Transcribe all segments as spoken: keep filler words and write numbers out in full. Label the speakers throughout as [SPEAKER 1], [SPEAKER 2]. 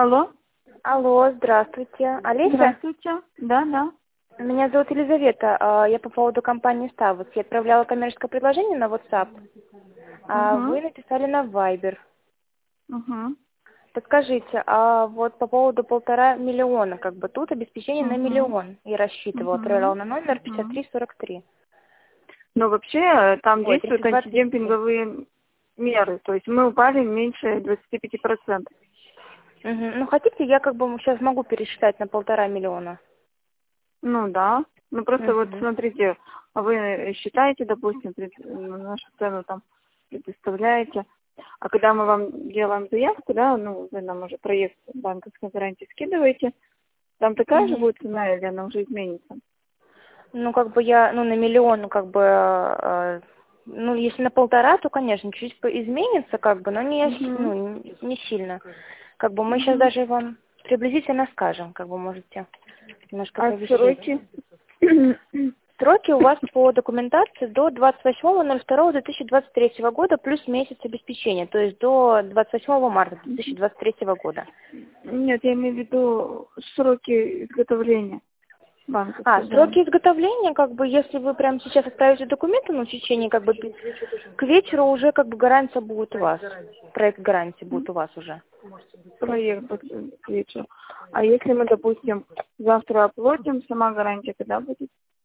[SPEAKER 1] Алло.
[SPEAKER 2] Алло, здравствуйте. Олеся?
[SPEAKER 1] Здравствуйте. Да, да.
[SPEAKER 2] Меня зовут Елизавета. А, Я по поводу компании Ставус. Я отправляла коммерческое предложение на WhatsApp. А
[SPEAKER 1] Угу.
[SPEAKER 2] Вы написали на Viber.
[SPEAKER 1] Угу.
[SPEAKER 2] Подскажите, а вот по поводу полтора миллиона, как бы тут обеспечение на
[SPEAKER 1] Угу.
[SPEAKER 2] миллион я рассчитывала, отправляла
[SPEAKER 1] Угу.
[SPEAKER 2] на номер пятьдесят
[SPEAKER 1] Угу.
[SPEAKER 2] три сорок три.
[SPEAKER 1] Но вообще э, там
[SPEAKER 2] Ой,
[SPEAKER 1] действуют
[SPEAKER 2] тридцать два тридцать три.
[SPEAKER 1] антидемпинговые меры. То есть мы упали меньше двадцати пяти процентов.
[SPEAKER 2] Мгм. Ну, хотите, я как бы сейчас могу пересчитать на полтора миллиона.
[SPEAKER 1] Ну да. Ну просто вот
[SPEAKER 2] Мгм.
[SPEAKER 1] смотрите, вы считаете, допустим, пред- нашу цену там предоставляете, а когда мы вам делаем заявку, да, ну вы нам уже проект банковской гарантии скидываете, там такая же
[SPEAKER 2] Мгм.
[SPEAKER 1] будет цена или она уже изменится?
[SPEAKER 2] Ну, как бы я, ну, на миллион, ну, как бы, э, ну, если на полтора, то, конечно, чуть по- изменится, как бы, но не, с-
[SPEAKER 1] Угу.
[SPEAKER 2] ну, не не сильно. Как бы мы сейчас
[SPEAKER 1] Угу.
[SPEAKER 2] даже вам приблизительно скажем, как бы можете немножко
[SPEAKER 1] А
[SPEAKER 2] повеселить.
[SPEAKER 1] сроки?
[SPEAKER 2] Сроки у вас по документации до двадцать восьмого ноль второго две тысячи двадцать третьего года плюс месяц обеспечения, то есть до двадцать восьмого марта две тысячи двадцать третьего года.
[SPEAKER 1] Нет, я имею в виду сроки изготовления
[SPEAKER 2] А,
[SPEAKER 1] банковской
[SPEAKER 2] сроки
[SPEAKER 1] гарантии.
[SPEAKER 2] изготовления, как бы, если вы прямо сейчас отправите документы, ну, в течение, как бы, пи- к вечеру уже, как бы, гарантия будет у вас. Проект гарантии будет
[SPEAKER 1] М?
[SPEAKER 2] у вас уже.
[SPEAKER 1] Проект вот, э, к вечеру. А если мы, допустим, завтра оплатим, сама гарантия когда будет?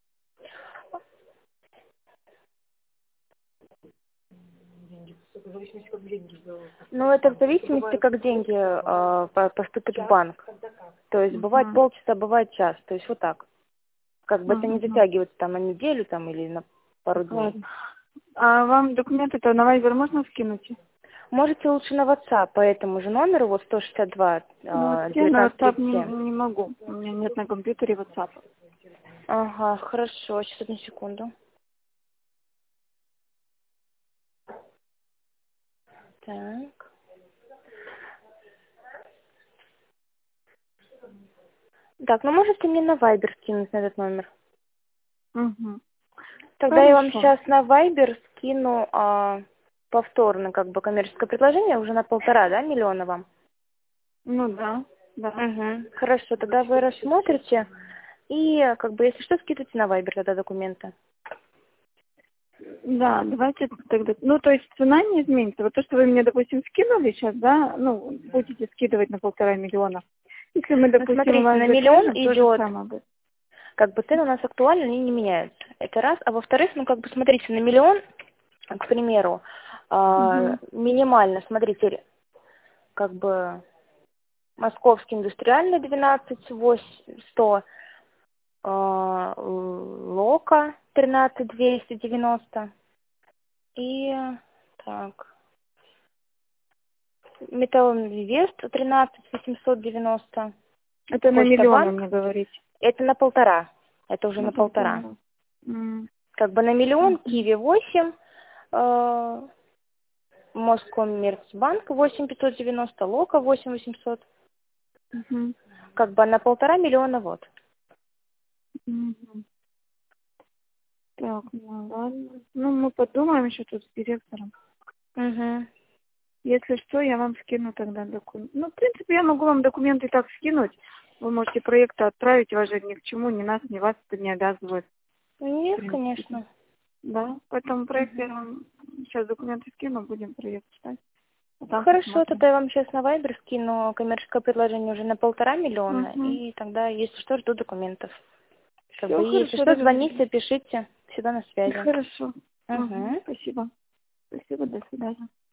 [SPEAKER 2] Ну, это в зависимости, как деньги э, по- поступят в банк. То есть, бывает
[SPEAKER 1] Угу.
[SPEAKER 2] полчаса, бывает час. То есть, вот так. Как бы это не
[SPEAKER 1] Угу.
[SPEAKER 2] затягивается там на неделю там или на пару дней.
[SPEAKER 1] Ладно. А вам документы-то на Вайбер можно скинуть?
[SPEAKER 2] Можете лучше на WhatsApp по этому же номеру, вот сто шестьдесят два
[SPEAKER 1] Ну вот
[SPEAKER 2] э,
[SPEAKER 1] я на
[SPEAKER 2] девятнадцать
[SPEAKER 1] WhatsApp
[SPEAKER 2] тридцать
[SPEAKER 1] не,
[SPEAKER 2] семь.
[SPEAKER 1] не могу. У меня нет на компьютере WhatsApp.
[SPEAKER 2] Ага, хорошо, сейчас одну секунду. Так. Так, ну можете мне на Viber скинуть на этот номер?
[SPEAKER 1] Угу.
[SPEAKER 2] Тогда я вам
[SPEAKER 1] Хорошо.
[SPEAKER 2] сейчас на Viber скину а, повторно как бы коммерческое предложение уже на полтора, да, миллиона вам?
[SPEAKER 1] Ну да, да.
[SPEAKER 2] Угу. Хорошо, тогда вы рассмотрите и как бы если что, скидывайте на Viber тогда документы.
[SPEAKER 1] Да, давайте тогда. Ну, то есть цена не изменится. Вот то, что вы мне, допустим, скинули сейчас, да, ну, будете скидывать на полтора миллиона. Если мы,
[SPEAKER 2] Ну
[SPEAKER 1] допустим, у
[SPEAKER 2] смотрите,
[SPEAKER 1] вас
[SPEAKER 2] на миллион
[SPEAKER 1] закажем, то же
[SPEAKER 2] идет,
[SPEAKER 1] самое будет.
[SPEAKER 2] как бы цены у нас актуальны, они не меняются. Это раз. А во-вторых, ну как бы смотрите, на миллион, к примеру, а,
[SPEAKER 1] Угу.
[SPEAKER 2] минимально, смотрите, как бы Московский индустриальный двенадцать восемь сто, а, Лока тринадцать двести девяносто и так Металлинвест тринадцать восемьсот девяносто,
[SPEAKER 1] Это на
[SPEAKER 2] Почта
[SPEAKER 1] миллион вы
[SPEAKER 2] Банк
[SPEAKER 1] мне говорите.
[SPEAKER 2] это на полтора, это уже
[SPEAKER 1] На
[SPEAKER 2] на полтора.
[SPEAKER 1] полтора. М.
[SPEAKER 2] Как бы на миллион
[SPEAKER 1] Мгм.
[SPEAKER 2] Киви восемь, э, Москоммерцбанк восемь пятьсот девяносто, Лока восемь восемьсот,
[SPEAKER 1] Мгм.
[SPEAKER 2] как бы на полтора миллиона вот.
[SPEAKER 1] Мгм. Так, ну ладно. Ну, мы подумаем еще тут с директором.
[SPEAKER 2] Угу.
[SPEAKER 1] Если что, я вам скину тогда документы. Ну, в принципе, я могу вам документы и так скинуть. Вы можете проекты отправить, вас же ни к чему, ни нас, ни вас это не обязывает. В
[SPEAKER 2] Нет,
[SPEAKER 1] принципе.
[SPEAKER 2] конечно.
[SPEAKER 1] Да, поэтому проект я
[SPEAKER 2] Мгм.
[SPEAKER 1] вам сейчас документы скину, будем проект читать. А там
[SPEAKER 2] Хорошо,
[SPEAKER 1] посмотрим.
[SPEAKER 2] тогда я вам сейчас на Viber скину коммерческое предложение уже на полтора миллиона,
[SPEAKER 1] Угу.
[SPEAKER 2] и тогда, если что, жду документов. Как
[SPEAKER 1] Все
[SPEAKER 2] бы, и если
[SPEAKER 1] хорошо,
[SPEAKER 2] что,
[SPEAKER 1] договорились.
[SPEAKER 2] звоните, пишите, всегда на связи.
[SPEAKER 1] Хорошо. Угу.
[SPEAKER 2] Угу.
[SPEAKER 1] Спасибо. Спасибо, до свидания.